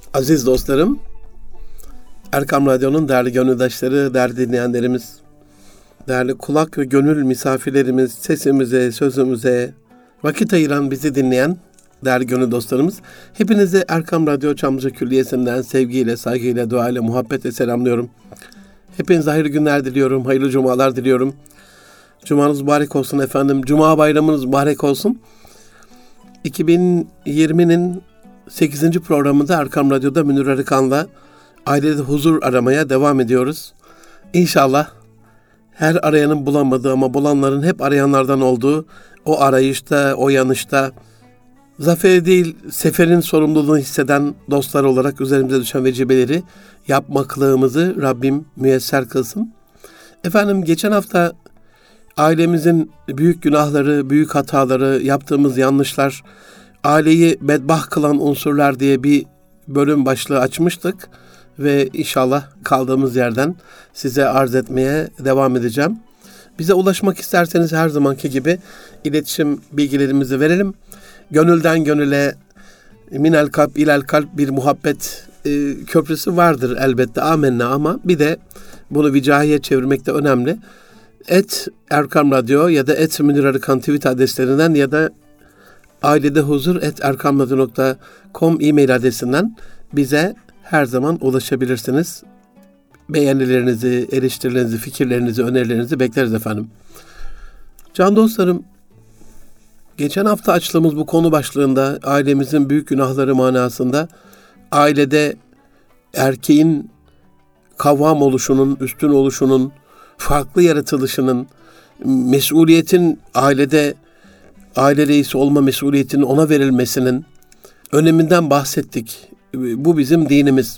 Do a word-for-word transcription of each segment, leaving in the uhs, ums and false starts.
Aziz dostlarım, Erkam Radyo'nun değerli gönüldaşları, değerli dinleyenlerimiz, değerli kulak ve gönül misafirlerimiz, sesimize, sözümüze vakit ayıran, bizi dinleyen değerli gönül dostlarımız, hepinizi Erkam Radyo Çamlıca Külliyesi'nden sevgiyle, saygıyla, duayla, muhabbetle selamlıyorum. Hepinize hayırlı günler diliyorum, hayırlı cumalar diliyorum. Cumanız mübarek olsun efendim, Cuma bayramınız mübarek olsun. iki bin yirminin sekizinci programında Erkam Radyo'da Münir Arıkan'la ailede huzur aramaya devam ediyoruz. İnşallah her arayanın bulamadığı ama bulanların hep arayanlardan olduğu o arayışta, o yanışta zaferi değil, seferin sorumluluğunu hisseden dostlar olarak üzerimize düşen vecibeleri yapmaklığımızı Rabbim müyesser kılsın. Efendim, geçen hafta ailemizin büyük günahları, büyük hataları, yaptığımız yanlışlar, aileyi bedbaht kılan unsurlar diye bir bölüm başlığı açmıştık ve inşallah kaldığımız yerden size arz etmeye devam edeceğim. Bize ulaşmak isterseniz her zamanki gibi iletişim bilgilerimizi verelim. Gönülden gönüle, minel kalp ilel kalp bir muhabbet e, köprüsü vardır elbette, amenna, ama bir de bunu vicahiye çevirmek de önemli. Et Erkam Radyo ya da et Münir Arıkan tweet adreslerinden ya da ailedehuzur et erkamradyo nokta com e-mail adresinden bize her zaman ulaşabilirsiniz. Beğenilerinizi, eleştirilerinizi, fikirlerinizi, önerilerinizi bekleriz efendim. Can dostlarım, geçen hafta açtığımız bu konu başlığında ailemizin büyük günahları manasında ailede erkeğin kavvam oluşunun, üstün oluşunun, farklı yaratılışının, mesuliyetin ailede aile reisi olma mesuliyetinin ona verilmesinin öneminden bahsettik. Bu bizim dinimiz.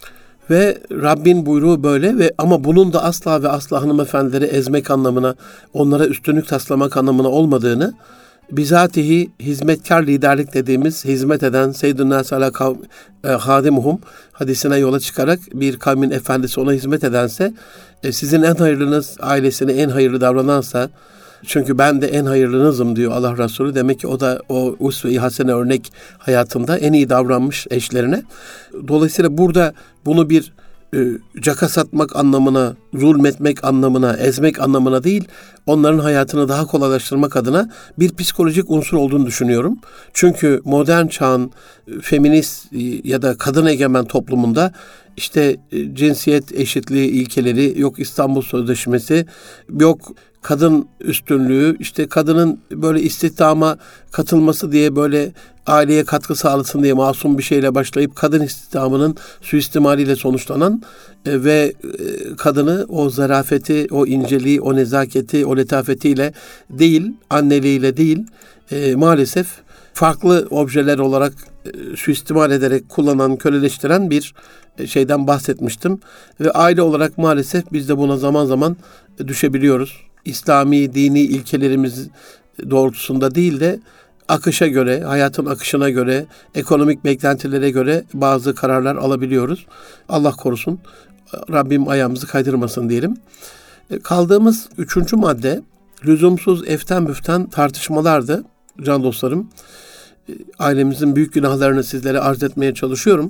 Ve Rabbin buyruğu böyle ve ama bunun da asla ve asla hanımefendileri ezmek anlamına, onlara üstünlük taslamak anlamına olmadığını, bizatihi hizmetkar liderlik dediğimiz, hizmet eden Seyyidun Nas ala hadimuhum hadisine yola çıkarak bir kavmin efendisi ona hizmet edense, sizin en hayırlınız ailesine en hayırlı davranansa, çünkü ben de en hayırlınızım diyor Allah Resulü. Demek ki o da o usve-i hasene örnek hayatında en iyi davranmış eşlerine. Dolayısıyla burada bunu bir e, caka satmak anlamına, zulmetmek anlamına, ezmek anlamına değil, onların hayatını daha kolaylaştırmak adına bir psikolojik unsur olduğunu düşünüyorum. Çünkü modern çağın feminist ya da kadın egemen toplumunda işte cinsiyet eşitliği ilkeleri, yok İstanbul Sözleşmesi, yok kadın üstünlüğü, işte kadının böyle istihdama katılması diye, böyle aileye katkı sağlasın diye masum bir şeyle başlayıp kadın istihdamının suistimaliyle sonuçlanan e, ve e, kadını o zarafeti, o inceliği, o nezaketi, o letafetiyle değil, anneliğiyle değil, e, maalesef farklı objeler olarak e, suistimal ederek kullanan, köleleştiren bir e, şeyden bahsetmiştim. Ve aile olarak maalesef biz de buna zaman zaman e, düşebiliyoruz. İslami, dini ilkelerimiz doğrultusunda değil de akışa göre, hayatın akışına göre, ekonomik beklentilere göre bazı kararlar alabiliyoruz. Allah korusun, Rabbim ayağımızı kaydırmasın diyelim. Kaldığımız üçüncü madde, lüzumsuz eften müften tartışmalardı can dostlarım. Ailemizin büyük günahlarını sizlere arz etmeye çalışıyorum.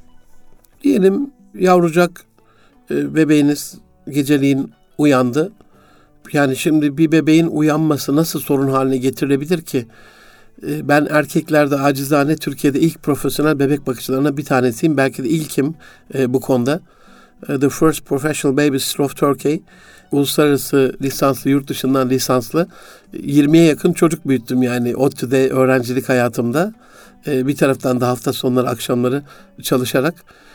Diyelim yavrucak bebeğiniz geceliğin uyandı. Yani şimdi bir bebeğin uyanması nasıl sorun haline getirilebilir ki? Ben erkeklerde acizane Türkiye'de ilk profesyonel bebek bakıcılarına bir tanesiyim. Belki de ilkim e, bu konuda. The First Professional Babysitter of Turkey. Uluslararası lisanslı, yurt dışından lisanslı. yirmiye yakın çocuk büyüttüm yani ODTÜ'de öğrencilik hayatımda. E, bir taraftan da hafta sonları, akşamları çalışarak.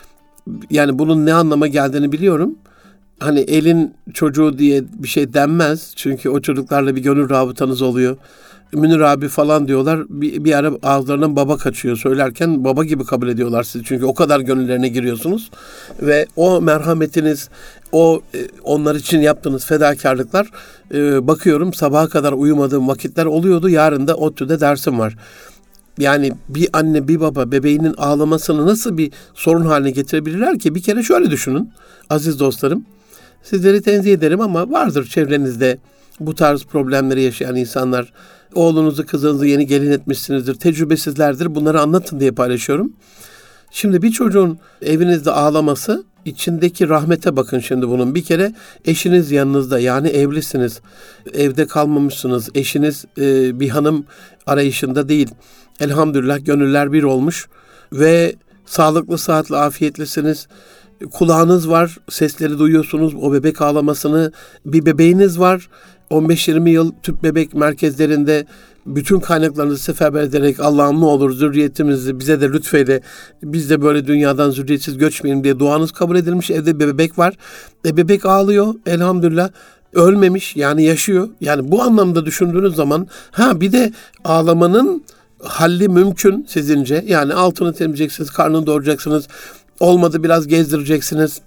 Yani bunun ne anlama geldiğini biliyorum. Hani elin çocuğu diye bir şey denmez. Çünkü o çocuklarla bir gönül rabıtanız oluyor. Münir abi falan diyorlar. Bir, bir ara ağızlarından baba kaçıyor. Söylerken baba gibi kabul ediyorlar sizi. Çünkü o kadar gönüllerine giriyorsunuz. Ve o merhametiniz, o onlar için yaptığınız fedakarlıklar, e, bakıyorum sabaha kadar uyumadığım vakitler oluyordu. Yarın da ODTÜ'de dersim var. Yani bir anne bir baba bebeğinin ağlamasını nasıl bir sorun haline getirebilirler ki? Bir kere şöyle düşünün aziz dostlarım. Sizleri tenzih ederim ama vardır çevrenizde bu tarz problemleri yaşayan insanlar. Oğlunuzu, kızınızı yeni gelin etmişsinizdir. Tecrübesizlerdir. Bunları anlatın diye paylaşıyorum. Şimdi bir çocuğun evinizde ağlaması, içindeki rahmete bakın şimdi bunun. Bir kere eşiniz yanınızda, yani evlisiniz. Evde kalmamışsınız. Eşiniz e, bir hanım arayışında değil. Elhamdülillah gönüller bir olmuş ve sağlıklı, sıhhatli, afiyetlisiniz. Kulağınız var, sesleri duyuyorsunuz, o bebek ağlamasını. Bir bebeğiniz var. on beş yirmi yıl tüp bebek merkezlerinde bütün kaynaklarınızı seferber ederek Allah'ım ne olur zürriyetimizi bize de lütfeyle, biz de böyle dünyadan zürriyetsiz göçmeyelim diye duanız kabul edilmiş. Evde bir bebek var. E bebek ağlıyor elhamdülillah. Ölmemiş, yani yaşıyor. Yani bu anlamda düşündüğünüz zaman, ha bir de ağlamanın halli mümkün sizince. Yani altını temizleyeceksiniz, karnını doyuracaksınız. Olmadı biraz gezdireceksiniz.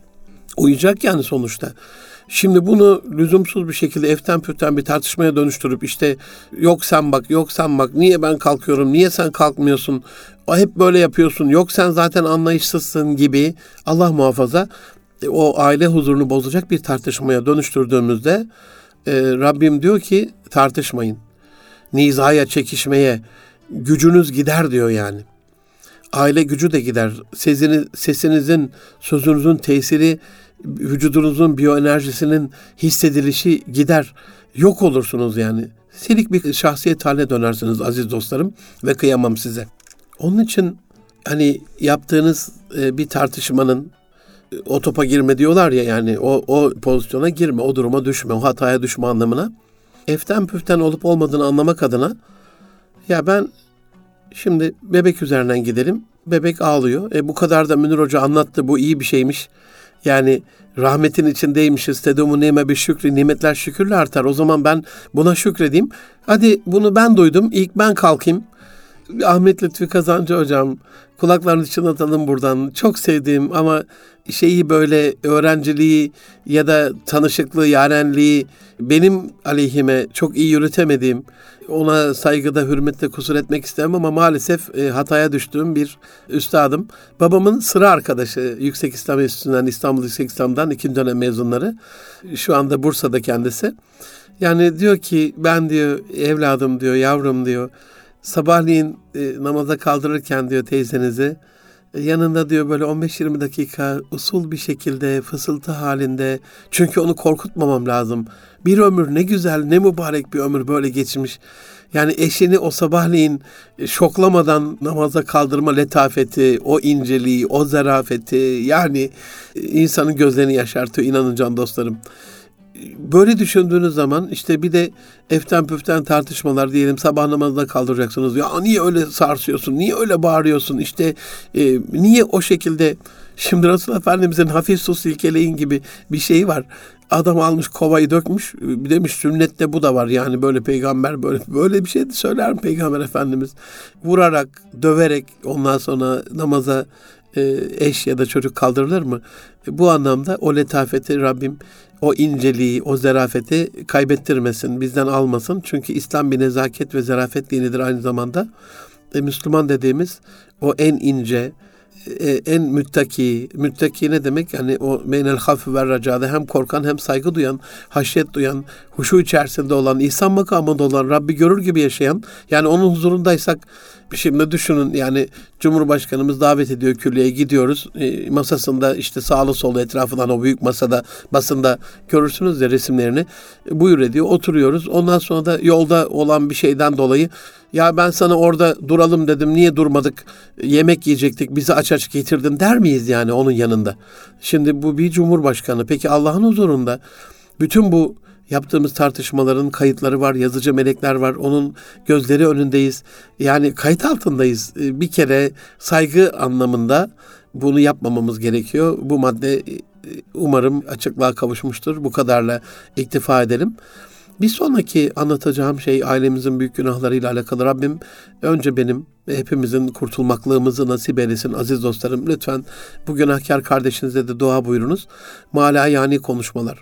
Uyuyacak yani sonuçta. Şimdi bunu lüzumsuz bir şekilde eften püften bir tartışmaya dönüştürüp işte yok sen bak, yok sen bak, niye ben kalkıyorum, niye sen kalkmıyorsun, o hep böyle yapıyorsun, yok sen zaten anlayışsızsın gibi, Allah muhafaza, o aile huzurunu bozacak bir tartışmaya dönüştürdüğümüzde e, Rabbim diyor ki tartışmayın. Nizaya, çekişmeye gücünüz gider diyor yani. Aile gücü de gider. Sesiniz, sesinizin, sözünüzün tesiri, vücudunuzun biyoenerjisinin hissedilişi gider. Yok olursunuz yani. Silik bir şahsiyet haline dönersiniz aziz dostlarım ve kıyamam size. Onun için hani yaptığınız e, bir tartışmanın e, o topa girme diyorlar ya, yani o, o pozisyona girme, o duruma düşme, o hataya düşme anlamına. Eften püften olup olmadığını anlamak adına ya ben şimdi bebek üzerinden gidelim. Bebek ağlıyor. E bu kadar da Münir Hoca anlattı. Bu iyi bir şeymiş. Yani rahmetin içindeymişiz. Tedumu nime bir şükri. Nimetler şükürle artar. O zaman ben buna şükredeyim. Hadi bunu ben duydum. İlk ben kalkayım. Ahmet Lütfi Kazancı hocam, kulaklarını çınlatalım buradan. Çok sevdiğim ama şeyi böyle öğrenciliği ya da tanışıklığı, yarenliği benim aleyhime çok iyi yürütemediğim, ona saygıda, hürmette kusur etmek istemem ama maalesef e, hataya düştüğüm bir üstadım. Babamın sıra arkadaşı, Yüksek İslam Enstitüsü'nden, İstanbul Yüksek İslam'dan ikinci dönem mezunları. Şu anda Bursa'da kendisi. Yani diyor ki ben diyor evladım diyor, yavrum diyor, sabahleyin e, namaza kaldırırken diyor teyzenizi, e, yanında diyor böyle on beş yirmi dakika usul bir şekilde fısıltı halinde, çünkü onu korkutmamam lazım. Bir ömür ne güzel, ne mübarek bir ömür böyle geçmiş. Yani eşini o sabahleyin e, şoklamadan namaza kaldırma letafeti, o inceliği, o zarafeti, yani e, insanın gözlerini yaşartıyor, inanın can dostlarım. Böyle düşündüğünüz zaman işte bir de eften püften tartışmalar, diyelim sabah namazına kaldıracaksınız. Ya niye öyle sarsıyorsun, niye öyle bağırıyorsun, işte e, niye o şekilde. Şimdi Resulullah Efendimizin hafif su silkeleyin gibi bir şeyi var. Adam almış kovayı dökmüş, demiş sünnette bu da var, yani böyle peygamber böyle böyle bir şey söyler mi Peygamber Efendimiz? Vurarak, döverek ondan sonra namaza eş ya da çocuk kaldırılır mı? Bu anlamda o letafeti Rabbim, o inceliği, o zarafeti kaybettirmesin, bizden almasın. Çünkü İslam bir nezaket ve zarafet dinidir aynı zamanda. E, Müslüman dediğimiz o en ince, e, en müttaki, müttaki ne demek? Yani o meynel hafif ve racada hem korkan hem saygı duyan, haşyet duyan, huşu içerisinde olan, ihsan makamında olan, Rabbi görür gibi yaşayan, yani onun huzurundaysak, şimdi düşünün yani Cumhurbaşkanımız davet ediyor külliyeye, gidiyoruz. E, masasında işte sağlı solu etrafından o büyük masada, basında görürsünüz ya resimlerini. E, buyur ediyor, oturuyoruz. Ondan sonra da yolda olan bir şeyden dolayı ya ben sana orada duralım dedim, niye durmadık? Yemek yiyecektik, bizi aç aç getirdin der miyiz yani onun yanında? Şimdi bu bir cumhurbaşkanı. Peki Allah'ın huzurunda bütün bu yaptığımız tartışmaların kayıtları var, yazıcı melekler var, onun gözleri önündeyiz. Yani kayıt altındayız. Bir kere saygı anlamında bunu yapmamamız gerekiyor. Bu madde umarım açıklığa kavuşmuştur. Bu kadarla iktifa edelim. Bir sonraki anlatacağım şey ailemizin büyük günahlarıyla alakalı. Rabbim önce benim ve hepimizin kurtulmaklığımızı nasip eylesin aziz dostlarım. Lütfen bu günahkar kardeşinize de dua buyurunuz. Mala yani konuşmalar.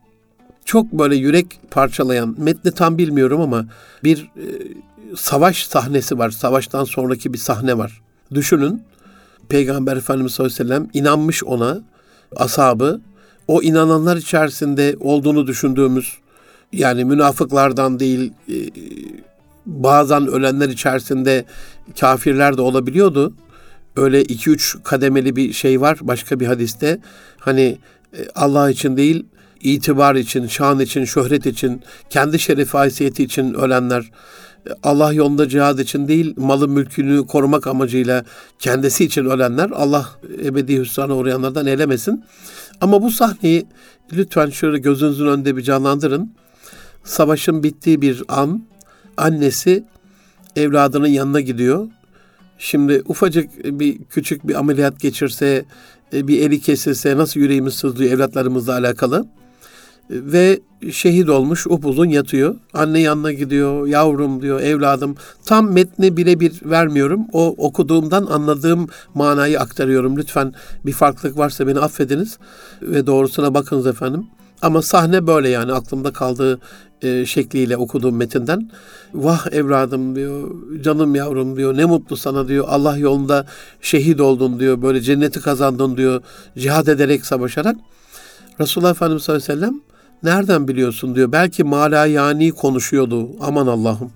Çok böyle yürek parçalayan, metni tam bilmiyorum ama bir e, savaş sahnesi var. Savaştan sonraki bir sahne var. Düşünün, Peygamber Efendimiz sallallahu aleyhi ve sellem inanmış ona, ashabı, o inananlar içerisinde olduğunu düşündüğümüz, yani münafıklardan değil, e, bazen ölenler içerisinde kafirler de olabiliyordu. öyle iki üç kademeli bir şey var başka bir hadiste. Hani Allah için değil, itibar için, şan için, şöhret için, kendi şerefi haysiyeti için ölenler, Allah yolunda cihad için değil, malı mülkünü korumak amacıyla kendisi için ölenler, Allah ebedi hüsrana uğrayanlardan eylemesin. Ama bu sahneyi lütfen şöyle gözünüzün önünde bir canlandırın. Savaşın bittiği bir an, annesi evladının yanına gidiyor. Şimdi ufacık bir küçük bir ameliyat geçirse, bir eli kesilse nasıl yüreğimiz sızlıyor evlatlarımızla alakalı. Ve şehit olmuş, upuzun yatıyor. Anne yanına gidiyor, yavrum diyor, evladım. Tam metni birebir vermiyorum. O okuduğumdan anladığım manayı aktarıyorum. Lütfen bir farklılık varsa beni affediniz ve doğrusuna bakınız efendim. Ama sahne böyle, yani aklımda kaldığı e, şekliyle okuduğum metinden. Vah evladım diyor, canım yavrum diyor, ne mutlu sana diyor, Allah yolunda şehit oldun diyor, böyle cenneti kazandın diyor, cihad ederek, savaşarak. Resulullah Efendimiz sallallahu aleyhi ve sellem nereden biliyorsun diyor. Belki malayani konuşuyordu. Aman Allah'ım.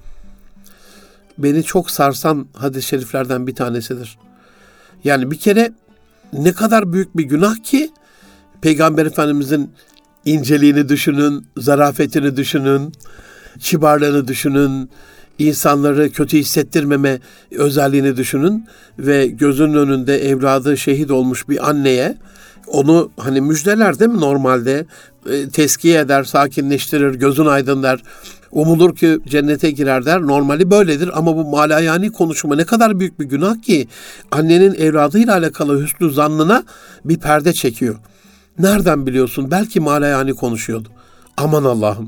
Beni çok sarsan hadis-i şeriflerden bir tanesidir. Yani bir kere ne kadar büyük bir günah ki Peygamber Efendimizin inceliğini düşünün, zarafetini düşünün, kibarlığını düşünün, insanları kötü hissettirmeme özelliğini düşünün ve gözünün önünde evladı şehit olmuş bir anneye onu hani müjdeler değil mi normalde? E, teskiye eder, sakinleştirir, gözün aydın der. Umulur ki cennete girer der. Normali böyledir ama bu malayani konuşma ne kadar büyük bir günah ki annenin evladıyla alakalı hüsnü zannına bir perde çekiyor. Nereden biliyorsun? Belki malayani konuşuyordu. Aman Allah'ım.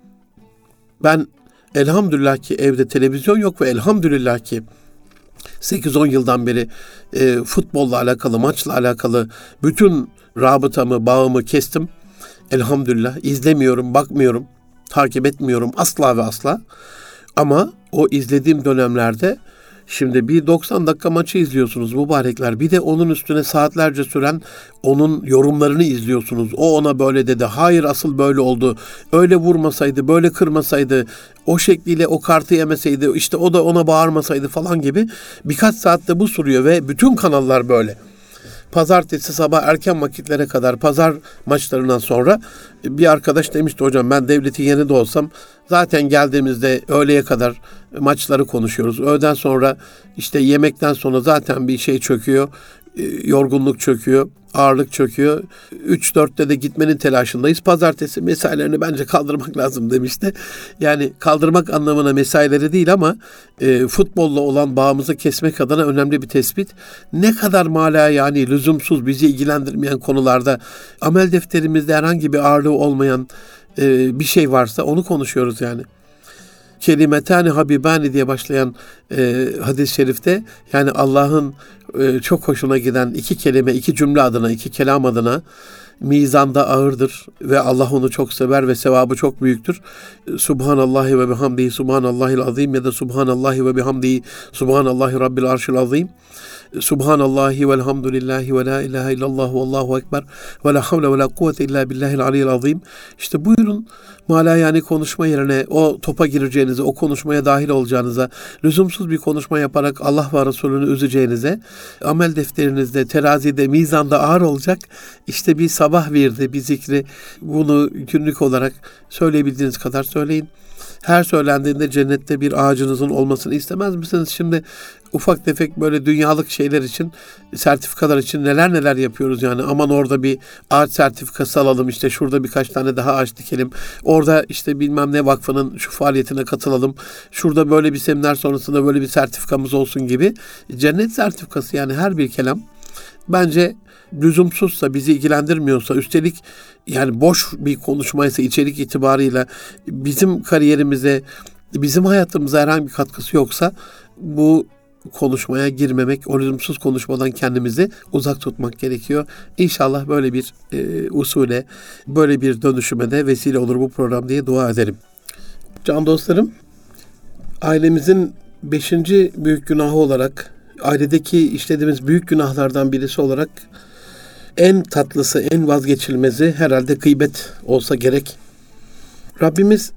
Ben elhamdülillah ki evde televizyon yok ve elhamdülillah ki sekiz on yıldan beri e, futbolla alakalı, maçla alakalı bütün rabıtamı, bağımı kestim. Elhamdülillah izlemiyorum, bakmıyorum, takip etmiyorum asla ve asla. Ama o izlediğim dönemlerde şimdi bir doksan dakika maçı izliyorsunuz mübarekler. Bir de onun üstüne saatlerce süren onun yorumlarını izliyorsunuz. O ona böyle dedi. Hayır asıl böyle oldu. Öyle vurmasaydı, böyle kırmasaydı, o şekliyle o kartı yemeseydi, işte o da ona bağırmasaydı falan gibi birkaç saatte bu sürüyor ve bütün kanallar böyle. Pazartesi sabah erken vakitlere kadar pazar maçlarından sonra bir arkadaş demişti, hocam ben devletin yerinde olsam zaten geldiğimizde öğleye kadar maçları konuşuyoruz. Öğleden sonra işte yemekten sonra zaten bir şey çöküyor, yorgunluk çöküyor, ağırlık çöküyor. üç dörtte de gitmenin telaşındayız. Pazartesi mesailerini bence kaldırmak lazım demişti. Yani kaldırmak anlamına mesaileri değil ama e, futbolla olan bağımızı kesmek adına önemli bir tespit. Ne kadar mala yani lüzumsuz, bizi ilgilendirmeyen konularda amel defterimizde herhangi bir ağırlığı olmayan e, bir şey varsa onu konuşuyoruz yani. Kelimetani habibani diye başlayan e, hadis-i şerifte, yani Allah'ın e, çok hoşuna giden iki kelime, iki cümle adına, iki kelam adına mizanda ağırdır ve Allah onu çok sever ve sevabı çok büyüktür. Subhanallahi ve bihamdihi subhanallahil azim ya da subhanallahi ve bihamdihi subhanallahi rabbil arşil azim. Subhanallahi velhamdülillahi ve la ilahe illallah ve allahu ekber ve la havle ve la kuvvete illa billahil aliyyil azim. İşte buyurun, malayani konuşma yerine o topa gireceğinize, o konuşmaya dahil olacağınıza, lüzumsuz bir konuşma yaparak Allah ve Resulünü üzeceğinize, amel defterinizde, terazide, mizanda ağır olacak işte bir sabah virdi, bir zikri, bunu günlük olarak söyleyebildiğiniz kadar söyleyin. Her söylendiğinde cennette bir ağacınızın olmasını istemez misiniz? Şimdi ufak tefek böyle dünyalık şeyler için, sertifikalar için neler neler yapıyoruz yani. Aman orada bir ağaç sertifikası alalım, işte şurada birkaç tane daha ağaç dikelim. Orada işte bilmem ne vakfının şu faaliyetine katılalım. Şurada böyle bir seminer sonrasında böyle bir sertifikamız olsun gibi. Cennet sertifikası yani her bir kelam. Bence lüzumsuzsa, bizi ilgilendirmiyorsa, üstelik yani boş bir konuşmaysa içerik itibarıyla bizim kariyerimize, bizim hayatımıza herhangi bir katkısı yoksa bu konuşmaya girmemek, o lüzumsuz konuşmadan kendimizi uzak tutmak gerekiyor. İnşallah böyle bir e, usule, böyle bir dönüşüme de vesile olur bu program diye dua ederim. Can dostlarım, ailemizin beşinci büyük günahı olarak, ailedeki işlediğimiz büyük günahlardan birisi olarak en tatlısı, en vazgeçilmezi herhalde gıybet olsa gerek. Rabbimiz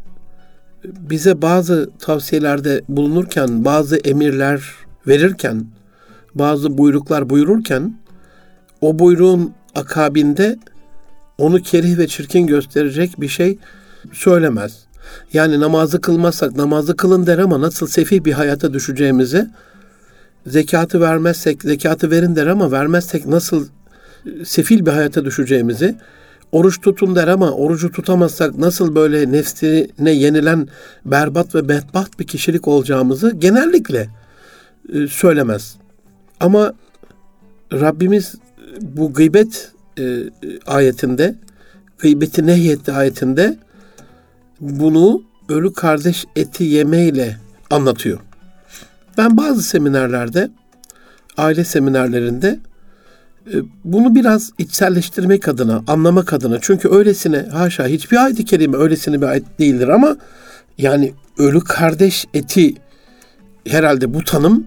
bize bazı tavsiyelerde bulunurken, bazı emirler verirken bazı buyruklar buyururken o buyruğun akabinde onu kerih ve çirkin gösterecek bir şey söylemez. Yani namazı kılmazsak namazı kılın der ama nasıl sefih bir hayata düşeceğimizi, zekatı vermezsek zekatı verin der ama vermezsek nasıl sefil bir hayata düşeceğimizi, oruç tutun der ama orucu tutamazsak nasıl böyle nefsine yenilen berbat ve bedbaht bir kişilik olacağımızı genellikle e, söylemez. Ama Rabbimiz bu gıybet e, ayetinde, gıybeti nehyetti ayetinde bunu ölü kardeş eti yemeyle anlatıyor. Ben bazı seminerlerde, aile seminerlerinde bunu biraz içselleştirmek adına, anlamak adına, çünkü öylesine, haşa hiçbir ayet-i kerime öylesine bir ayet değildir ama yani ölü kardeş eti herhalde bu tanım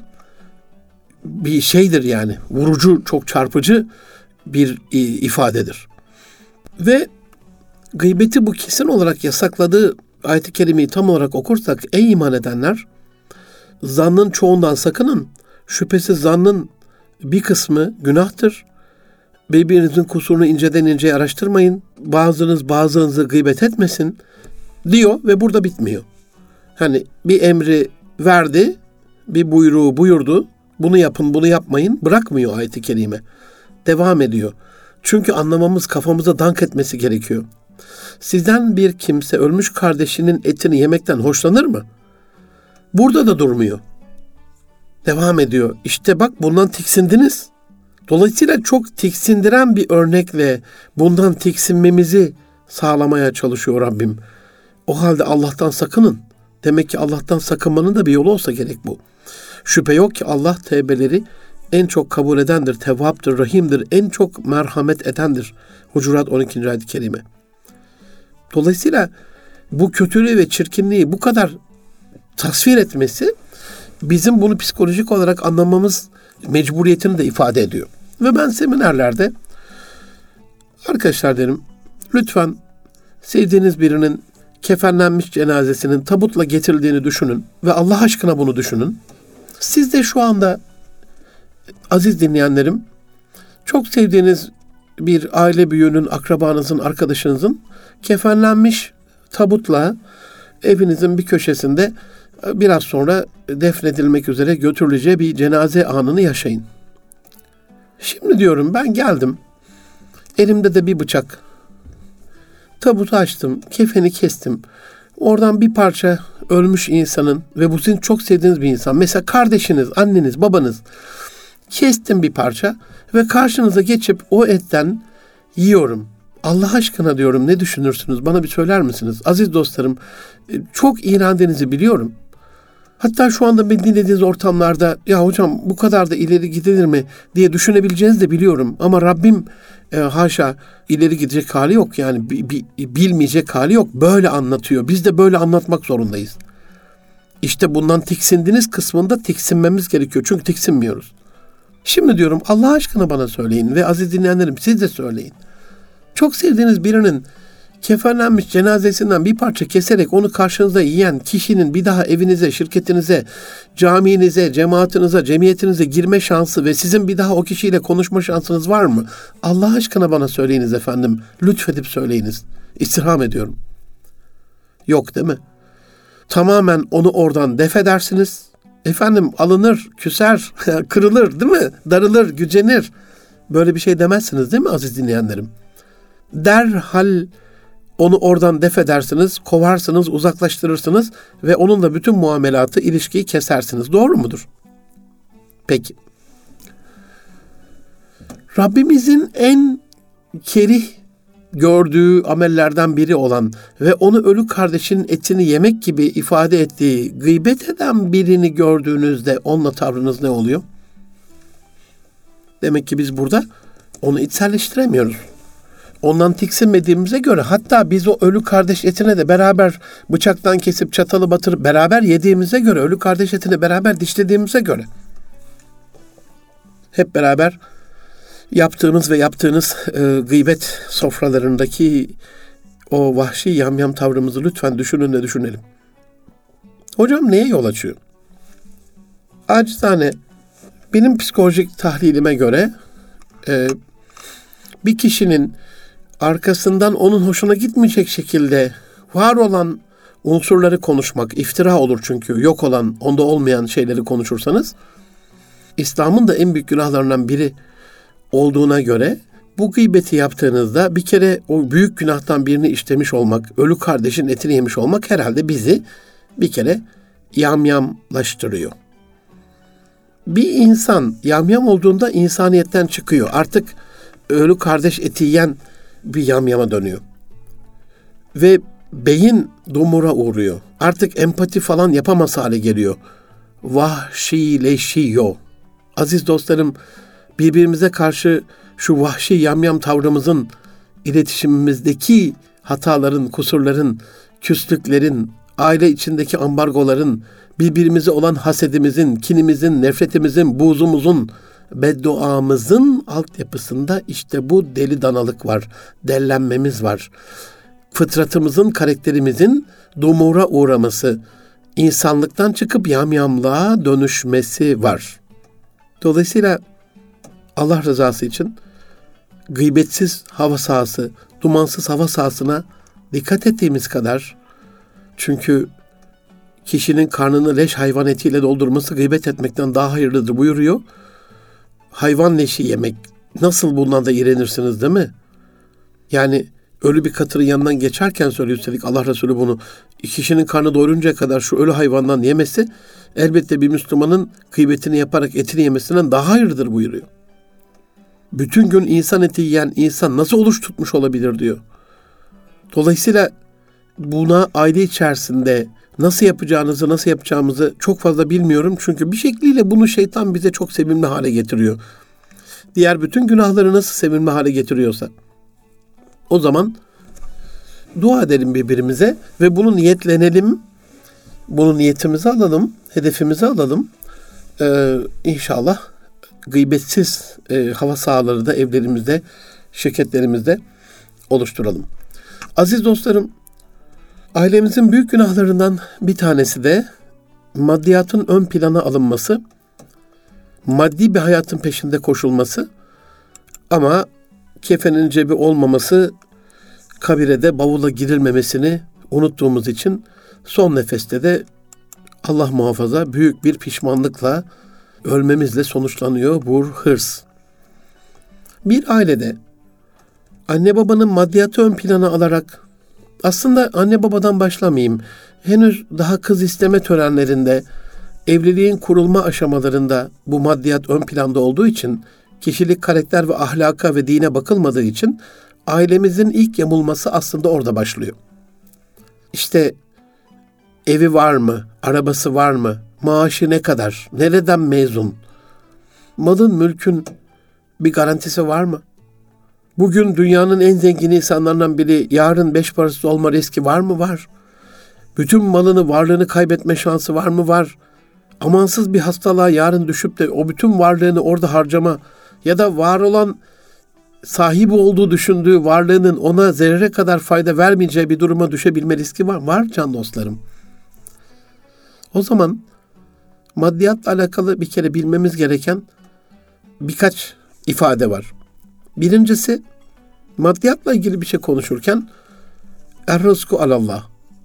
bir şeydir yani, vurucu, çok çarpıcı bir ifadedir. Ve gıybeti bu kesin olarak yasakladığı ayet-i kerimeyi tam olarak okursak, ey iman edenler, zannın çoğundan sakının. Şüphesiz zannın bir kısmı günahtır. Birbirinizin kusurunu inceden inceye araştırmayın. Bazınız bazınızı gıybet etmesin diyor ve burada bitmiyor. Hani bir emri verdi, bir buyruğu buyurdu. Bunu yapın, bunu yapmayın. Bırakmıyor ayet-i kerime. Devam ediyor. Çünkü anlamamız, kafamıza dank etmesi gerekiyor. Sizden bir kimse ölmüş kardeşinin etini yemekten hoşlanır mı? Burada da durmuyor. Devam ediyor. İşte bak bundan tiksindiniz. Dolayısıyla çok tiksindiren bir örnekle bundan tiksinmemizi sağlamaya çalışıyor Rabbim. O halde Allah'tan sakının. Demek ki Allah'tan sakınmanın da bir yolu olsa gerek bu. Şüphe yok ki Allah tevbeleri en çok kabul edendir, tevvaptır, rahimdir, en çok merhamet edendir. Hucurat on ikinci ayet-i kerime. Dolayısıyla bu kötülüğü ve çirkinliği bu kadar tasvir etmesi bizim bunu psikolojik olarak anlamamız mecburiyetini de ifade ediyor. Ve ben seminerlerde arkadaşlar derim, lütfen sevdiğiniz birinin kefenlenmiş cenazesinin tabutla getirildiğini düşünün ve Allah aşkına bunu düşünün. Siz de şu anda aziz dinleyenlerim, çok sevdiğiniz bir aile büyüğünün, akrabanızın, arkadaşınızın kefenlenmiş tabutla evinizin bir köşesinde biraz sonra defnedilmek üzere götürüleceği bir cenaze anını yaşayın. Şimdi diyorum, ben geldim. Elimde de bir bıçak. Tabutu açtım, kefeni kestim. Oradan bir parça ölmüş insanın ve bu sizin çok sevdiğiniz bir insan. Mesela kardeşiniz, anneniz, babanız. Kestim bir parça ve karşınıza geçip o etten yiyorum. Allah aşkına diyorum, ne düşünürsünüz? Bana bir söyler misiniz? Aziz dostlarım, çok iğrendiğinizi biliyorum. Hatta şu anda beni dinlediğiniz ortamlarda ya hocam bu kadar da ileri gidilir mi diye düşünebileceğinizi de biliyorum. Ama Rabbim e, haşa ileri gidecek hali yok. Yani bi, bi, bilmeyecek hali yok. Böyle anlatıyor. Biz de böyle anlatmak zorundayız. İşte bundan tiksindiniz kısmında tiksinmemiz gerekiyor. Çünkü tiksinmiyoruz. Şimdi diyorum, Allah aşkına bana söyleyin ve aziz dinleyenlerim siz de söyleyin. Çok sevdiğiniz birinin kefenlenmiş cenazesinden bir parça keserek onu karşınızda yiyen kişinin bir daha evinize, şirketinize, caminize, cemaatinize, cemiyetinize girme şansı ve sizin bir daha o kişiyle konuşma şansınız var mı? Allah aşkına bana söyleyiniz efendim. Lütfedip söyleyiniz. İstirham ediyorum. Yok değil mi? Tamamen onu oradan def edersiniz. Efendim alınır, küser, kırılır değil mi? Darılır, gücenir. Böyle bir şey demezsiniz değil mi aziz dinleyenlerim? Derhal onu oradan def edersiniz, kovarsınız, uzaklaştırırsınız ve onunla bütün muamelatı, ilişkiyi kesersiniz. Doğru mudur? Peki. Rabbimizin en kerih gördüğü amellerden biri olan ve onu ölü kardeşinin etini yemek gibi ifade ettiği gıybet eden birini gördüğünüzde onunla tavrınız ne oluyor? Demek ki biz burada onu içselleştiremiyoruz. Ondan tiksinmediğimize göre, hatta biz o ölü kardeş etine de beraber bıçaktan kesip çatalı batırıp beraber yediğimize göre, ölü kardeş etini beraber dişlediğimize göre, hep beraber yaptığımız ve yaptığınız e, gıybet sofralarındaki o vahşi yamyam tavrımızı lütfen düşünün de düşünelim. Hocam neye yol açıyor? Acizane Benim psikolojik tahlilime göre e, bir kişinin arkasından onun hoşuna gitmeyecek şekilde var olan unsurları konuşmak, iftira olur çünkü yok olan, onda olmayan şeyleri konuşursanız, İslam'ın da en büyük günahlarından biri olduğuna göre bu gıybeti yaptığınızda bir kere o büyük günahtan birini işlemiş olmak, ölü kardeşin etini yemiş olmak herhalde bizi bir kere yamyamlaştırıyor. Bir insan yamyam olduğunda insaniyetten çıkıyor. Artık ölü kardeş eti yiyen bir yamyama dönüyor. Ve beyin dumura uğruyor. Artık empati falan yapamaz hale geliyor. Vahşileşiyor. Aziz dostlarım, birbirimize karşı şu vahşi yamyam tavrımızın, iletişimimizdeki hataların, kusurların, küslüklerin, aile içindeki ambargoların, birbirimize olan hasedimizin, kinimizin, nefretimizin, buğzumuzun, bedduamızın altyapısında işte bu deli danalık var, dellenmemiz var. Fıtratımızın, karakterimizin dumura uğraması, insanlıktan çıkıp yamyamlığa dönüşmesi var. Dolayısıyla Allah rızası için gıybetsiz hava sahası, dumansız hava sahasına dikkat ettiğimiz kadar, çünkü kişinin karnını leş hayvan etiyle doldurması gıybet etmekten daha hayırlıdır buyuruyor. Hayvan leşi yemek, nasıl bundan da iğrenirsiniz değil mi? Yani ölü bir katırın yanından geçerken söylüyor üstelik Allah Resulü bunu. Kişinin karnı doyuruncaya kadar şu ölü hayvandan yemesi elbette bir Müslümanın gıybetini yaparak etini yemesinden daha hayırlıdır buyuruyor. Bütün gün insan eti yiyen insan nasıl oruç tutmuş olabilir diyor. Dolayısıyla buna aile içerisinde nasıl yapacağınızı, nasıl yapacağımızı çok fazla bilmiyorum. Çünkü bir şekliyle bunu şeytan bize çok sevimli hale getiriyor. Diğer bütün günahları nasıl sevimli hale getiriyorsa. O zaman dua edelim birbirimize ve bunu niyetlenelim. Bunu niyetimize alalım, hedefimize alalım. Ee, İnşallah gıybetsiz e, hava sahaları da evlerimizde, şirketlerimizde oluşturalım. Aziz dostlarım, ailemizin büyük günahlarından bir tanesi de maddiyatın ön plana alınması, maddi bir hayatın peşinde koşulması ama kefenin cebi olmaması, kabire de bavulla girilmemesini unuttuğumuz için son nefeste de Allah muhafaza büyük bir pişmanlıkla ölmemizle sonuçlanıyor bu hırs. Bir ailede anne babanın maddiyatı ön plana alarak, aslında anne babadan başlamayayım, henüz daha kız isteme törenlerinde, evliliğin kurulma aşamalarında bu maddiyat ön planda olduğu için, kişilik, karakter ve ahlaka ve dine bakılmadığı için ailemizin ilk yamulması aslında orada başlıyor. İşte evi var mı, arabası var mı, maaşı ne kadar, nereden mezun, malın, mülkün bir garantisi var mı? Bugün dünyanın en zengin insanlarından biri, yarın beş parasız olma riski var mı? Var. Bütün malını, varlığını kaybetme şansı var mı? Var. Amansız bir hastalığa yarın düşüp de o bütün varlığını orada harcama ya da var olan, sahibi olduğu düşündüğü varlığının ona zerre kadar fayda vermeyeceği bir duruma düşebilme riski var. Var can dostlarım. O zaman maddiyatla alakalı bir kere bilmemiz gereken birkaç ifade var. Birincisi, maddiyatla ilgili bir şey konuşurken er-rızku alallah.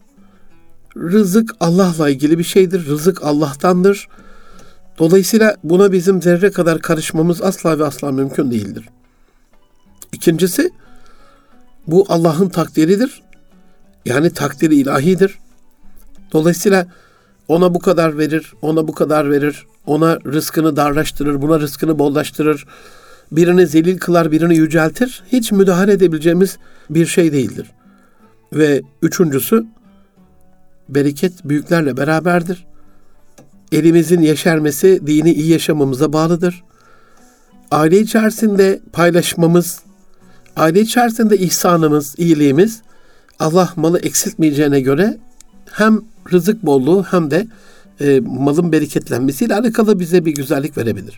Rızık Allah'la ilgili bir şeydir. Rızık Allah'tandır. Dolayısıyla buna bizim zerre kadar karışmamız asla ve asla mümkün değildir. İkincisi, bu Allah'ın takdiridir. Yani takdiri ilahidir. Dolayısıyla ona bu kadar verir, ona bu kadar verir, ona rızkını darlaştırır, buna rızkını bollaştırır. Birini zelil kılar, birini yüceltir. Hiç müdahale edebileceğimiz bir şey değildir. Ve üçüncüsü, bereket büyüklerle beraberdir. Elimizin yeşermesi dini iyi yaşamamıza bağlıdır. Aile içerisinde paylaşmamız, aile içerisinde ihsanımız, iyiliğimiz Allah malı eksiltmeyeceğine göre hem rızık bolluğu hem de e, malın bereketlenmesiyle alakalı bize bir güzellik verebilir.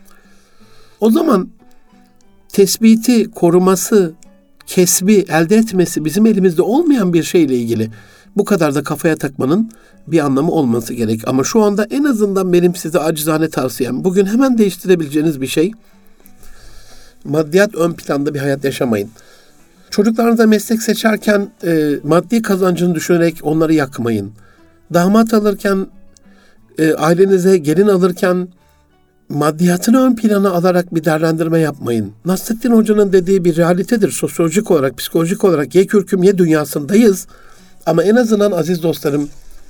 O zaman tespiti, koruması, kesbi, elde etmesi bizim elimizde olmayan bir şeyle ilgili bu kadar da kafaya takmanın bir anlamı olması gerek. Ama şu anda en azından benim size acizane tavsiyem, bugün hemen değiştirebileceğiniz bir şey, maddiyat ön planda bir hayat yaşamayın. Çocuklarınıza meslek seçerken e, maddi kazancını düşünerek onları yakmayın. Damat alırken, e, ailenize gelin alırken maddiyatını ön plana alarak bir değerlendirme yapmayın. Nasrettin Hoca'nın dediği bir realitedir. Sosyolojik olarak, psikolojik olarak ye kürküm ye dünyasındayız. Ama en azından aziz dostlarım,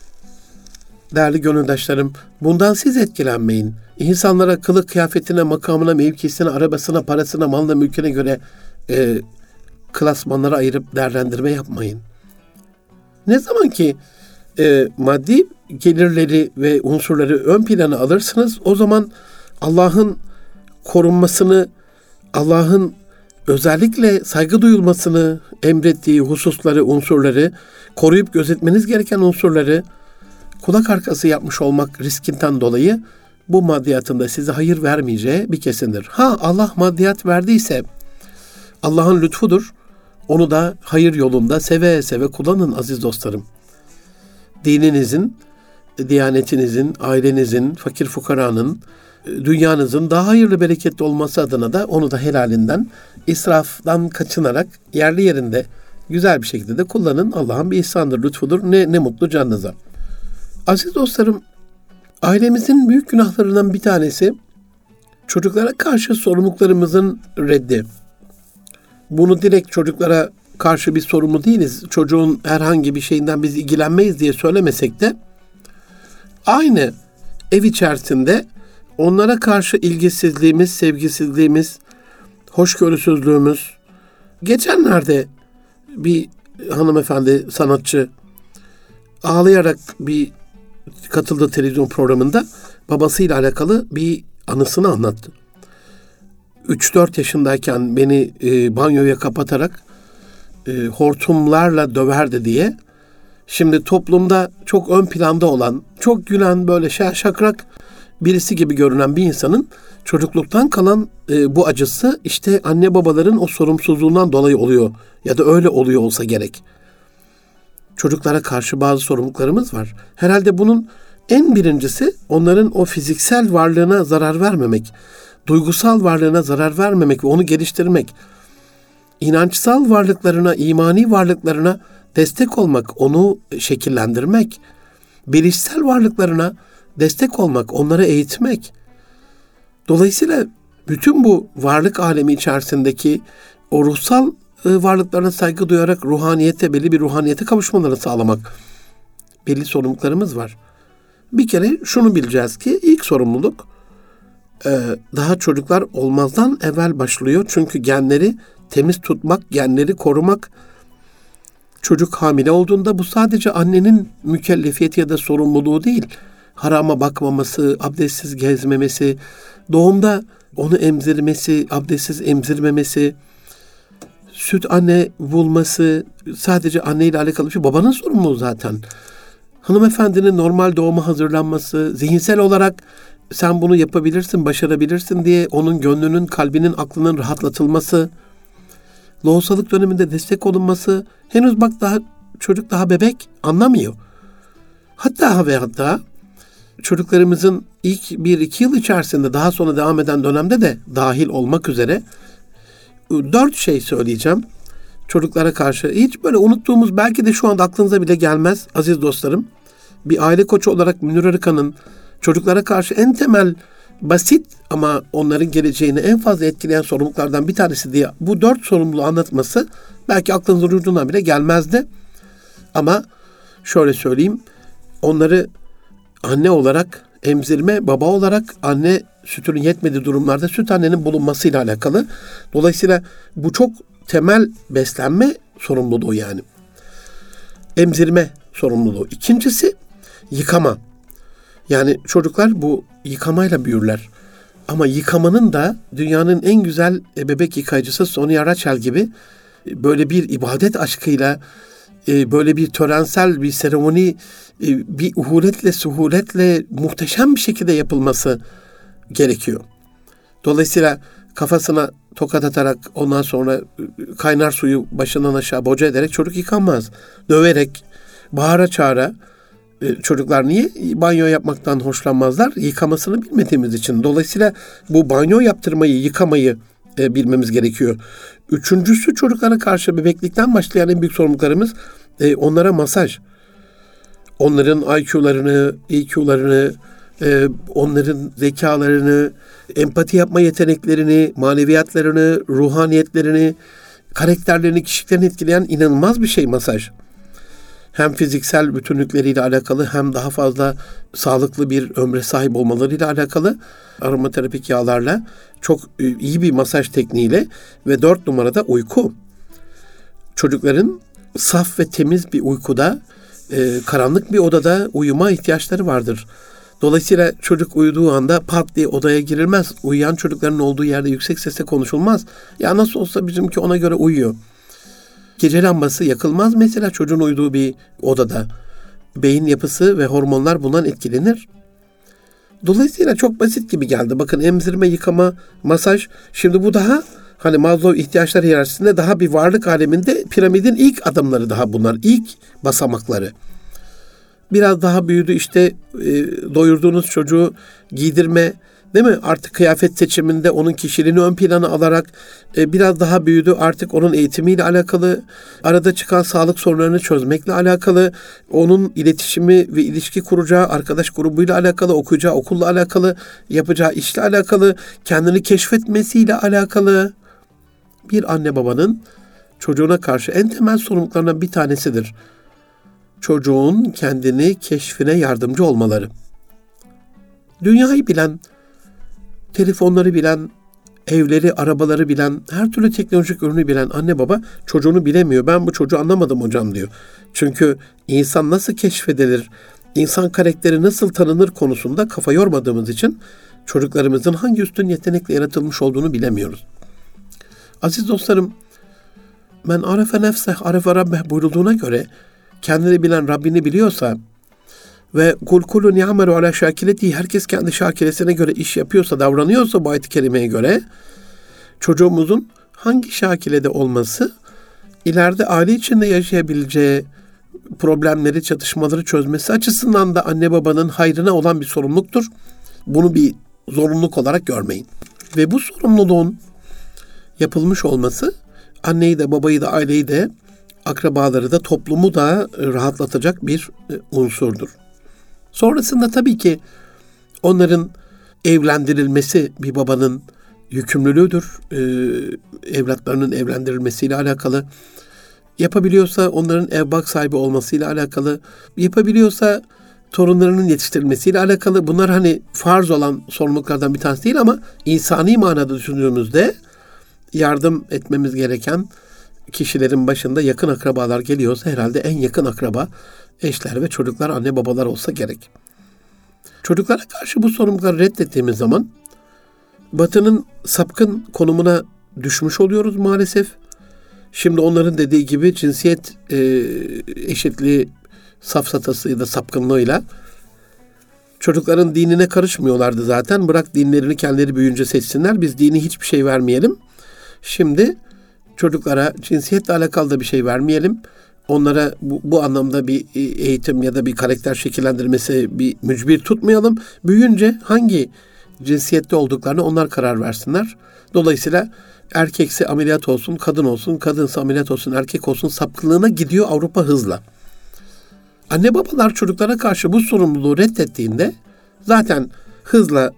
değerli gönüldaşlarım, bundan siz etkilenmeyin. İnsanlara kılık kıyafetine, makamına, mevkisine, arabasına, parasına, malına, mülküne göre e, klasmanlara ayırıp değerlendirme yapmayın. Ne zaman ki e, maddi gelirleri ve unsurları ön plana alırsınız, o zaman Allah'ın korunmasını, Allah'ın özellikle saygı duyulmasını emrettiği hususları, unsurları, koruyup gözetmeniz gereken unsurları kulak arkası yapmış olmak riskinden dolayı bu maddiyatın da size hayır vermeyeceği bir kesindir. Ha, Allah maddiyat verdiyse Allah'ın lütfudur. Onu da hayır yolunda seve seve kullanın aziz dostlarım. Dininizin, diyanetinizin, ailenizin, fakir fukaranın, dünyanızın daha hayırlı bereketli olması adına da onu da helalinden, israftan kaçınarak yerli yerinde güzel bir şekilde de kullanın. Allah'ın bir ihsandır, lütfudur. Ne, ne mutlu canınıza. Aziz dostlarım, ailemizin büyük günahlarından bir tanesi çocuklara karşı sorumluluklarımızın reddi. Bunu direkt çocuklara karşı bir sorumlu değiliz. Çocuğun herhangi bir şeyinden biz ilgilenmeyiz diye söylemesek de aynı ev içerisinde onlara karşı ilgisizliğimiz, sevgisizliğimiz, hoşgörüsüzlüğümüz. Geçenlerde bir hanımefendi, sanatçı ağlayarak bir katıldığı televizyon programında babasıyla alakalı bir anısını anlattı. üç dört yaşındayken beni e, banyoya kapatarak e, hortumlarla döverdi diye. Şimdi toplumda çok ön planda olan, çok gülen, böyle şakrak birisi gibi görünen bir insanın çocukluktan kalan e, bu acısı işte anne babaların o sorumsuzluğundan dolayı oluyor. Ya da öyle oluyor olsa gerek. Çocuklara karşı bazı sorumluluklarımız var. Herhalde bunun en birincisi onların o fiziksel varlığına zarar vermemek, duygusal varlığına zarar vermemek ve onu geliştirmek, inançsal varlıklarına, imani varlıklarına destek olmak, onu şekillendirmek, bilişsel varlıklarına destek olmak, onları eğitmek. Dolayısıyla bütün bu varlık alemi içerisindeki o ruhsal varlıklarına saygı duyarak ruhaniyete, belli bir ruhaniyete kavuşmalarını sağlamak. Belli sorumluluklarımız var. Bir kere şunu bileceğiz ki ilk sorumluluk daha çocuklar olmazdan evvel başlıyor. Çünkü genleri temiz tutmak, genleri korumak. Çocuk hamile olduğunda bu sadece annenin mükellefiyeti ya da sorumluluğu değil. Harama bakmaması, abdestsiz gezmemesi, doğumda onu emzirmesi, abdestsiz emzirmemesi, süt anne bulması sadece anneyle alakalı bir şey. Babanın sorumluluğu zaten. Hanımefendinin normal doğuma hazırlanması, zihinsel olarak sen bunu yapabilirsin, başarabilirsin diye onun gönlünün, kalbinin, aklının rahatlatılması, lohusalık döneminde destek olunması, henüz bak daha çocuk daha bebek, anlamıyor. Hatta ve hatta çocuklarımızın ilk bir iki yıl içerisinde, daha sonra devam eden dönemde de dahil olmak üzere dört şey söyleyeceğim. Çocuklara karşı hiç böyle unuttuğumuz, belki de şu anda aklınıza bile gelmez aziz dostlarım. Bir aile koçu olarak Münir Arıkan'ın çocuklara karşı en temel, basit ama onların geleceğini en fazla etkileyen sorumluluklardan bir tanesi diye bu dört sorumluluğu anlatması belki aklınızın ucundan bile gelmezdi. Ama şöyle söyleyeyim, onları anne olarak emzirme, baba olarak anne sütünün yetmediği durumlarda süt annenin bulunmasıyla alakalı. Dolayısıyla bu çok temel beslenme sorumluluğu yani. Emzirme sorumluluğu. İkincisi yıkama. Yani çocuklar bu yıkamayla büyürler. Ama yıkamanın da dünyanın en güzel bebek yıkayıcısı Sonia Rachel gibi böyle bir ibadet aşkıyla, böyle bir törensel bir seremoni, bir uhuletle, suhuletle muhteşem bir şekilde yapılması gerekiyor. Dolayısıyla kafasına tokat atarak, ondan sonra kaynar suyu başından aşağı boca ederek çocuk yıkanmaz. Döverek, Bağıra çağıra. E, çocuklar niye banyo yapmaktan hoşlanmazlar? Yıkamasını bilmediğimiz için. Dolayısıyla bu banyo yaptırmayı, yıkamayı e, bilmemiz gerekiyor. Üçüncüsü, çocuklara karşı bebeklikten başlayan en büyük sorumluluklarımız e, onlara masaj. Onların I Q'larını, E Q'larını, e, onların zekalarını, empati yapma yeteneklerini, maneviyatlarını, ruhaniyetlerini, karakterlerini, kişiliklerini etkileyen inanılmaz bir şey masaj. Hem fiziksel bütünlükleriyle alakalı hem daha fazla sağlıklı bir ömre sahip olmalarıyla alakalı aromaterapik yağlarla çok iyi bir masaj tekniğiyle ve dört numarada uyku. Çocukların saf ve temiz bir uykuda, e, karanlık bir odada uyuma ihtiyaçları vardır. Dolayısıyla çocuk uyuduğu anda pat diye odaya girilmez. Uyuyan çocukların olduğu yerde yüksek sesle konuşulmaz. Ya nasıl olsa bizimki ona göre uyuyor. Gece lambası yakılmaz mesela çocuğun uyuduğu bir odada. Beyin yapısı ve hormonlar bundan etkilenir. Dolayısıyla çok basit gibi geldi. Bakın emzirme, yıkama, masaj. Şimdi bu daha hani Maslow ihtiyaçlar hiyerarşisinde daha bir varlık aleminde piramidin ilk adımları daha bunlar. İlk basamakları. Biraz daha büyüdü işte e, doyurduğunuz çocuğu giydirme, değil mi? Artık kıyafet seçiminde onun kişiliğini ön plana alarak e, biraz daha büyüdü. Artık onun eğitimiyle alakalı, arada çıkan sağlık sorunlarını çözmekle alakalı, onun iletişimi ve ilişki kuracağı arkadaş grubuyla alakalı, okuyacağı okulla alakalı, yapacağı işle alakalı, kendini keşfetmesiyle alakalı. Bir anne babanın çocuğuna karşı en temel sorumluluklarından bir tanesidir. Çocuğun kendini keşfine yardımcı olmaları. Dünyayı bilen, telefonları bilen, evleri, arabaları bilen, her türlü teknolojik ürünü bilen anne baba çocuğunu bilemiyor. Ben bu çocuğu anlamadım hocam diyor. Çünkü insan nasıl keşfedilir, insan karakteri nasıl tanınır konusunda kafa yormadığımız için çocuklarımızın hangi üstün yetenekle yaratılmış olduğunu bilemiyoruz. Aziz dostlarım, men arefe nefseh arefe rabbeh buyurulduğuna göre kendini bilen Rabbini biliyorsa ve kul kulun ya'melu ala şakileti, herkes kendi şakilesine göre iş yapıyorsa, davranıyorsa bu ayet-i kerimeye göre çocuğumuzun hangi şakilede olması ileride aile içinde yaşayabileceği problemleri, çatışmaları çözmesi açısından da anne babanın hayrına olan bir sorumluluktur. Bunu bir zorunluluk olarak görmeyin. Ve bu sorumluluğun yapılmış olması anneyi de babayı da aileyi de akrabaları da toplumu da rahatlatacak bir unsurdur. Sonrasında tabii ki onların evlendirilmesi bir babanın yükümlülüğüdür. Ee, evlatlarının evlendirilmesiyle alakalı. Yapabiliyorsa onların ev bark sahibi olmasıyla alakalı. Yapabiliyorsa torunlarının yetiştirilmesiyle alakalı. Bunlar hani farz olan sorumluluklardan bir tanesi değil ama insani manada düşündüğümüzde yardım etmemiz gereken kişilerin başında yakın akrabalar geliyorsa herhalde en yakın akraba eşler ve çocuklar, anne babalar olsa gerek. Çocuklara karşı bu sorumlulukları reddettiğimiz zaman Batı'nın sapkın konumuna düşmüş oluyoruz maalesef. Şimdi onların dediği gibi cinsiyet e, eşitliği safsatasıyla, sapkınlığıyla çocukların dinine karışmıyorlardı zaten. Bırak dinlerini kendileri büyüyünce seçsinler. Biz dini hiçbir şey vermeyelim. Şimdi çocuklara cinsiyetle alakalı da bir şey vermeyelim. Onlara bu, bu anlamda bir eğitim ya da bir karakter şekillendirmesi, bir mücbir tutmayalım. Büyüyünce hangi cinsiyette olduklarını onlar karar versinler. Dolayısıyla erkekse ameliyat olsun, kadın olsun, kadınsa ameliyat olsun, erkek olsun sapkınlığına gidiyor Avrupa hızla. Anne babalar çocuklara karşı bu sorumluluğu reddettiğinde zaten hızla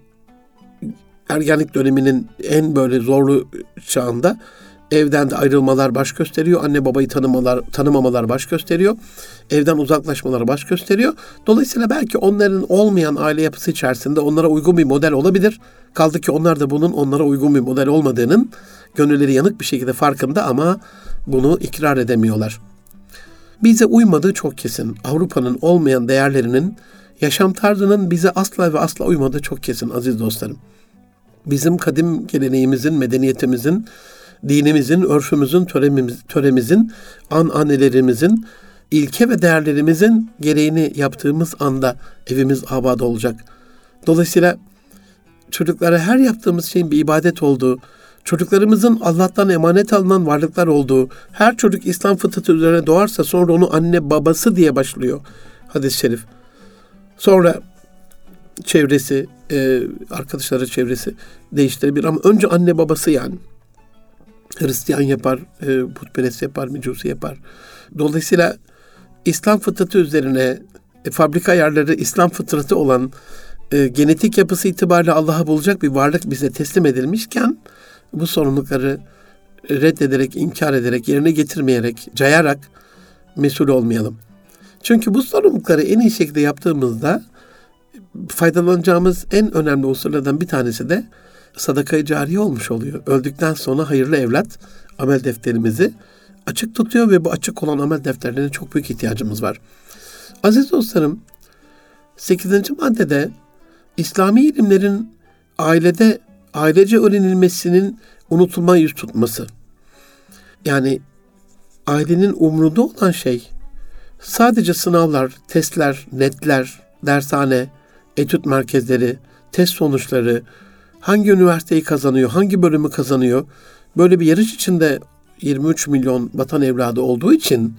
ergenlik döneminin en böyle zorlu çağında evden de ayrılmalar baş gösteriyor. Anne babayı tanımalar, tanımamalar baş gösteriyor. Evden uzaklaşmalar baş gösteriyor. Dolayısıyla belki onların olmayan aile yapısı içerisinde onlara uygun bir model olabilir. Kaldı ki onlar da bunun onlara uygun bir model olmadığının gönülleri yanık bir şekilde farkında ama bunu ikrar edemiyorlar. Bize uymadığı çok kesin. Avrupa'nın olmayan değerlerinin, yaşam tarzının bize asla ve asla uymadığı çok kesin aziz dostlarım. Bizim kadim geleneğimizin, medeniyetimizin, dinimizin, örfümüzün, töremiz, töremizin, ananelerimizin, ilke ve değerlerimizin gereğini yaptığımız anda evimiz abad olacak. Dolayısıyla çocuklara her yaptığımız şeyin bir ibadet olduğu, çocuklarımızın Allah'tan emanet alınan varlıklar olduğu, her çocuk İslam fıtratı üzerine doğarsa sonra onu anne babası diye başlıyor hadis-i şerif. Sonra çevresi, e, arkadaşları çevresi değiştirebilir ama önce anne babası yani. Hristiyan yapar, e, putperest yapar, mecusi yapar. Dolayısıyla İslam fıtratı üzerine e, fabrika ayarları İslam fıtratı olan e, genetik yapısı itibariyle Allah'a bulacak bir varlık bize teslim edilmişken bu sorumlulukları reddederek, inkar ederek, yerine getirmeyerek, cayarak mesul olmayalım. Çünkü bu sorumlulukları en iyi şekilde yaptığımızda faydalanacağımız en önemli unsurlardan bir tanesi de sadaka-i cariye olmuş oluyor. Öldükten sonra hayırlı evlat amel defterimizi açık tutuyor ve bu açık olan amel defterlerine çok büyük ihtiyacımız var. Aziz dostlarım, sekizinci maddede İslami ilimlerin ailede ailece öğrenilmesinin unutulmaya yüz tutması. Yani ailenin umrunda olan şey sadece sınavlar, testler, netler, dershane, etüt merkezleri, test sonuçları, hangi üniversiteyi kazanıyor, hangi bölümü kazanıyor, böyle bir yarış içinde yirmi üç milyon vatan evladı olduğu için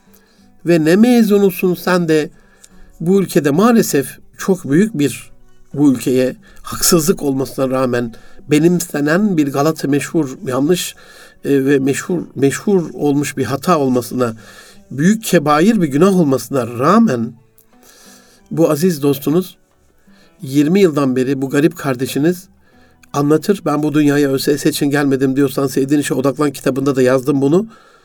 ve ne mezunusun sen de bu ülkede maalesef çok büyük bir bu ülkeye haksızlık olmasına rağmen benimsenen bir Galata meşhur yanlış e, ve meşhur meşhur olmuş bir hata olmasına, büyük kebair bir günah olmasına rağmen bu aziz dostunuz yirmi yıldan beri bu garip kardeşiniz anlatır. Ben bu dünyaya ÖSS için gelmedim diyorsan Sevdiğin İşe Odaklan kitabında da yazdım bunu.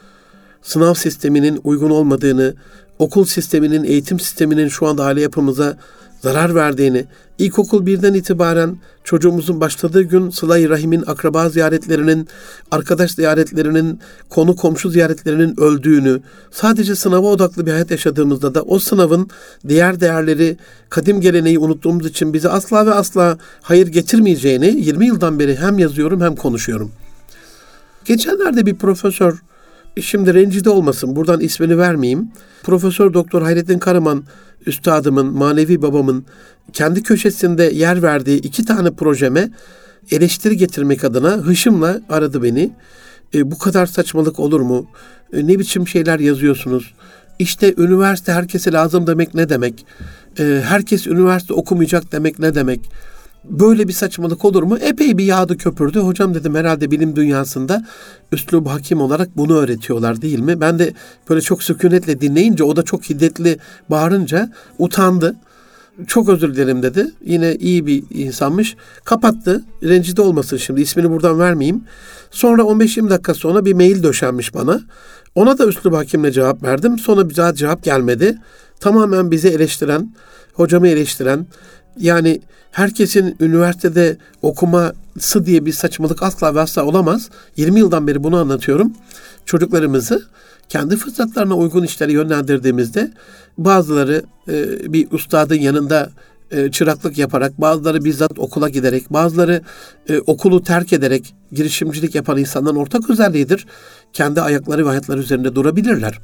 Sınav sisteminin uygun olmadığını, okul sisteminin, eğitim sisteminin şu anda aile yapımıza zarar verdiğini, ilkokul birden itibaren çocuğumuzun başladığı gün sıla-i rahimin, akraba ziyaretlerinin, arkadaş ziyaretlerinin, konu komşu ziyaretlerinin öldüğünü, sadece sınava odaklı bir hayat yaşadığımızda da o sınavın diğer değerleri, kadim geleneği unuttuğumuz için bize asla ve asla hayır getirmeyeceğini yirmi yıldan beri hem yazıyorum hem konuşuyorum. Geçenlerde bir profesör, şimdi rencide olmasın, buradan ismini vermeyeyim. Profesör Doktor Hayrettin Karaman üstadımın, manevi babamın kendi köşesinde yer verdiği iki tane projeme eleştiri getirmek adına hışımla aradı beni. E, bu kadar saçmalık olur mu? E, ne biçim şeyler yazıyorsunuz? İşte üniversite herkese lazım demek ne demek? E, herkes üniversite okumayacak demek ne demek? Böyle bir saçmalık olur mu? Epey bir yağdı köpürdü. Hocam dedim herhalde bilim dünyasında üslub hakim olarak bunu öğretiyorlar değil mi? Ben de böyle çok sükunetle dinleyince o da çok hiddetli bağırınca utandı. Çok özür dilerim dedi. Yine iyi bir insanmış. Kapattı. Rencide olmasın şimdi. İsmini buradan vermeyeyim. Sonra on beş yirmi dakika sonra bir mail döşenmiş bana. Ona da üslub hakimle cevap verdim. Sonra bir daha cevap gelmedi. Tamamen bizi eleştiren, hocamı eleştiren, yani herkesin üniversitede okuması diye bir saçmalık asla ve asla olamaz. yirmi yıldan beri bunu anlatıyorum. Çocuklarımızı kendi fırsatlarına uygun işlere yönlendirdiğimizde bazıları e, bir ustadın yanında e, çıraklık yaparak, bazıları bizzat okula giderek, bazıları e, okulu terk ederek girişimcilik yapan insanların ortak özelliğidir. Kendi ayakları ve hayatları üzerinde durabilirler.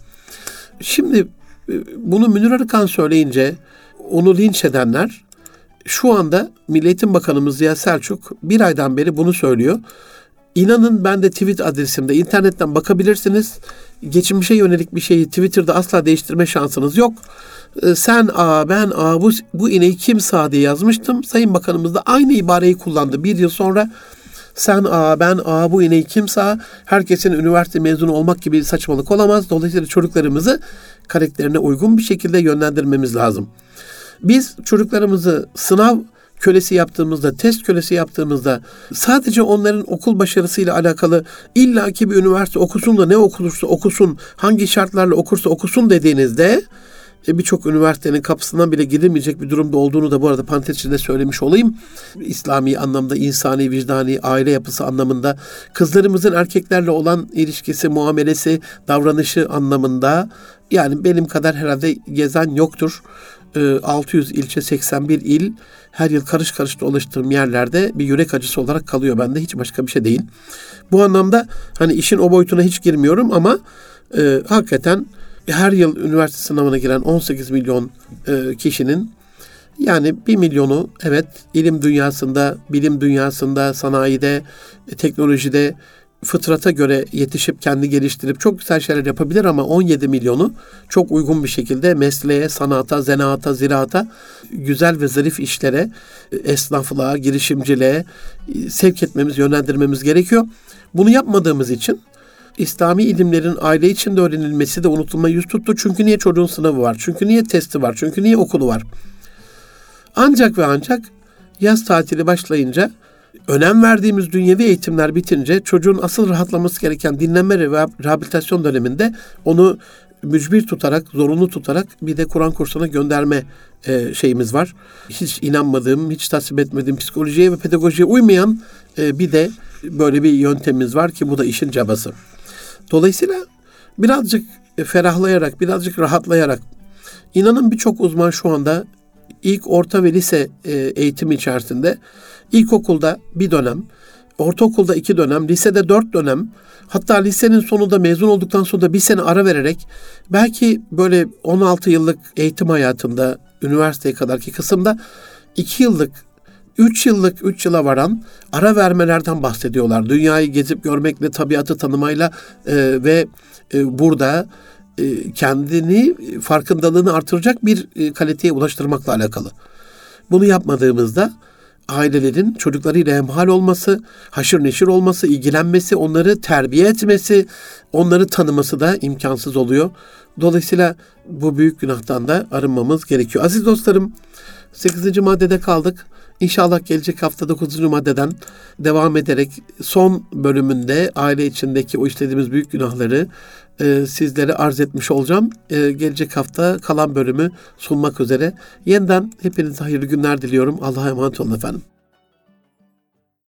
Şimdi e, bunu Münir Arıkan söyleyince onu linç edenler, şu anda Milli Eğitim Bakanımız Ziya Selçuk bir aydan beri bunu söylüyor. İnanın ben de tweet adresimde internetten bakabilirsiniz. Geçmişe yönelik bir şeyi Twitter'da asla değiştirme şansınız yok. Ee, sen A, ben A, bu, bu ineği kim sağ diye yazmıştım. Sayın Bakanımız da aynı ibareyi kullandı. Bir yıl sonra sen A, ben A, bu ineği kim sağ, herkesin üniversite mezunu olmak gibi saçmalık olamaz. Dolayısıyla çocuklarımızı karakterine uygun bir şekilde yönlendirmemiz lazım. Biz çocuklarımızı sınav kölesi yaptığımızda, test kölesi yaptığımızda sadece onların okul başarısıyla alakalı illaki bir üniversite okusun da ne okulursa okusun, hangi şartlarla okursa okusun dediğinizde e, birçok üniversitenin kapısından bile girilmeyecek bir durumda olduğunu da bu arada parantez içinde söylemiş olayım. İslami anlamda, insani, vicdani, aile yapısı anlamında, kızlarımızın erkeklerle olan ilişkisi, muamelesi, davranışı anlamında, yani benim kadar herhalde gezen yoktur. altı yüz ilçe, seksen bir il, her yıl karış karış dolaştığım yerlerde bir yürek acısı olarak kalıyor bende, hiç başka bir şey değil. Bu anlamda hani işin o boyutuna hiç girmiyorum ama e, hakikaten her yıl üniversite sınavına giren on sekiz milyon e, kişinin Yani bir milyonu evet ilim dünyasında, bilim dünyasında, sanayide, teknolojide fıtrata göre yetişip kendi geliştirip çok güzel şeyler yapabilir ama on yedi milyonu çok uygun bir şekilde mesleğe, sanata, zanaata, ziraata, güzel ve zarif işlere, esnaflığa, girişimciliğe sevk etmemiz, yönlendirmemiz gerekiyor. Bunu yapmadığımız için İslami ilimlerin aile içinde öğrenilmesi de unutulmaya yüz tuttu. Çünkü niye çocuğun sınavı var? Çünkü niye testi var? Çünkü niye okulu var? Ancak ve ancak yaz tatili başlayınca, önem verdiğimiz dünyevi eğitimler bitince çocuğun asıl rahatlaması gereken dinlenme ve rehabilitasyon döneminde onu mücbir tutarak, zorunlu tutarak bir de Kur'an kursuna gönderme e, şeyimiz var. Hiç inanmadığım, hiç tasvip etmediğim psikolojiye ve pedagojiye uymayan e, bir de böyle bir yöntemimiz var ki bu da işin cabası. Dolayısıyla birazcık ferahlayarak, birazcık rahatlayarak, inanın birçok uzman şu anda ilk, orta ve lise e, eğitimi içerisinde ilkokulda bir dönem, ortaokulda iki dönem, lisede dört dönem, hatta lisenin sonunda mezun olduktan sonra da bir sene ara vererek belki böyle on altı yıllık eğitim hayatında, üniversiteye kadarki kısımda iki yıllık, üç yıllık, üç yıla varan ara vermelerden bahsediyorlar. Dünyayı gezip görmekle, tabiatı tanımayla e, ve e, burada e, kendini, farkındalığını artıracak bir e, kaliteye ulaştırmakla alakalı. Bunu yapmadığımızda ailelerin çocuklarıyla hemhal olması, haşır neşir olması, ilgilenmesi, onları terbiye etmesi, onları tanıması da imkansız oluyor. Dolayısıyla bu büyük günahtan da arınmamız gerekiyor. Aziz dostlarım, sekizinci maddede kaldık. İnşallah gelecek hafta dokuzuncu maddeden devam ederek son bölümünde aile içindeki o işlediğimiz büyük günahları e, sizlere arz etmiş olacağım. E, gelecek hafta kalan bölümü sunmak üzere. Yeniden hepinize hayırlı günler diliyorum. Allah'a emanet olun efendim.